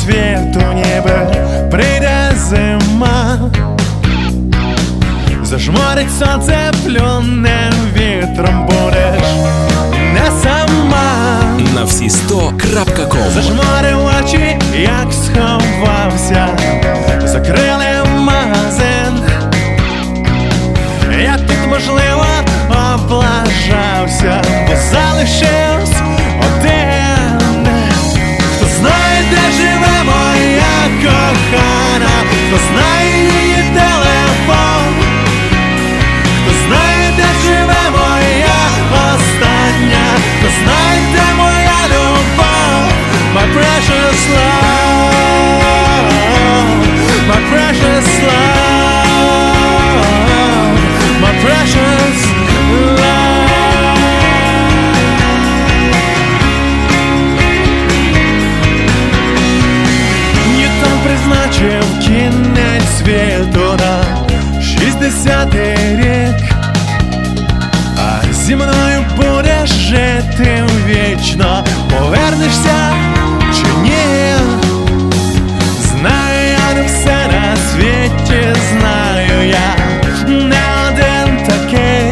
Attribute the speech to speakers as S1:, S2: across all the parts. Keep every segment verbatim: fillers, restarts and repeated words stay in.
S1: світу, ніби прийде зима. Зажмурить сонце, плюне вітром, будеш не сама.
S2: На всі сто крапка ком.
S1: Зажмурив очі, як сховався, закрили магазин. Я тут, можливо, облажався, бо залишився один. Хто знає, де живе моя кохана, хто знає її телефон, хто знає, де живе моя остання, хто знає, де моя любов. My precious love, my precious love, my precious love. Ньютон призначив кінець світу на шістдесятий рік. А зі мною будеш жити вічно, повернешся чи ні? Знаю, я не все на світі знаю, я не один такий.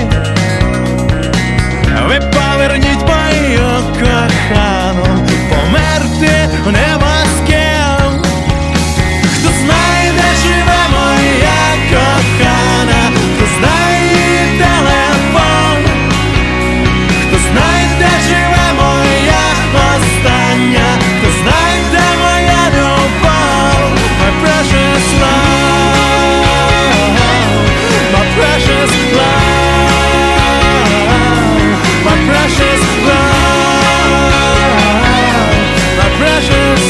S1: Ви поверніть мою кохану, померти нема з ким. Хто знає, де живе моя кохана, хто знає її телефон, хто знає, де живе моя остання, хто знає, де моя любов. My precious love, my precious love, my precious love, my precious.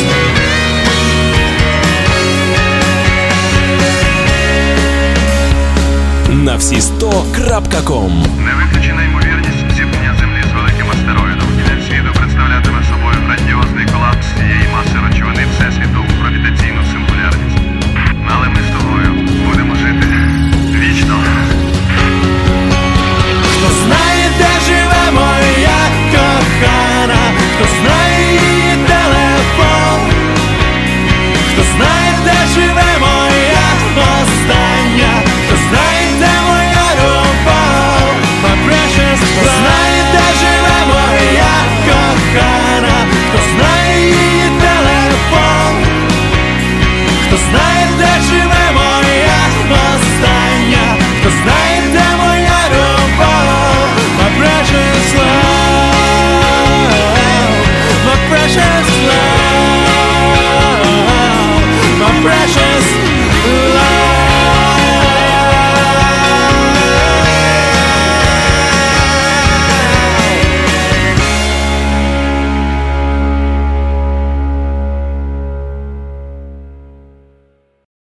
S2: На всі сто крапка ком.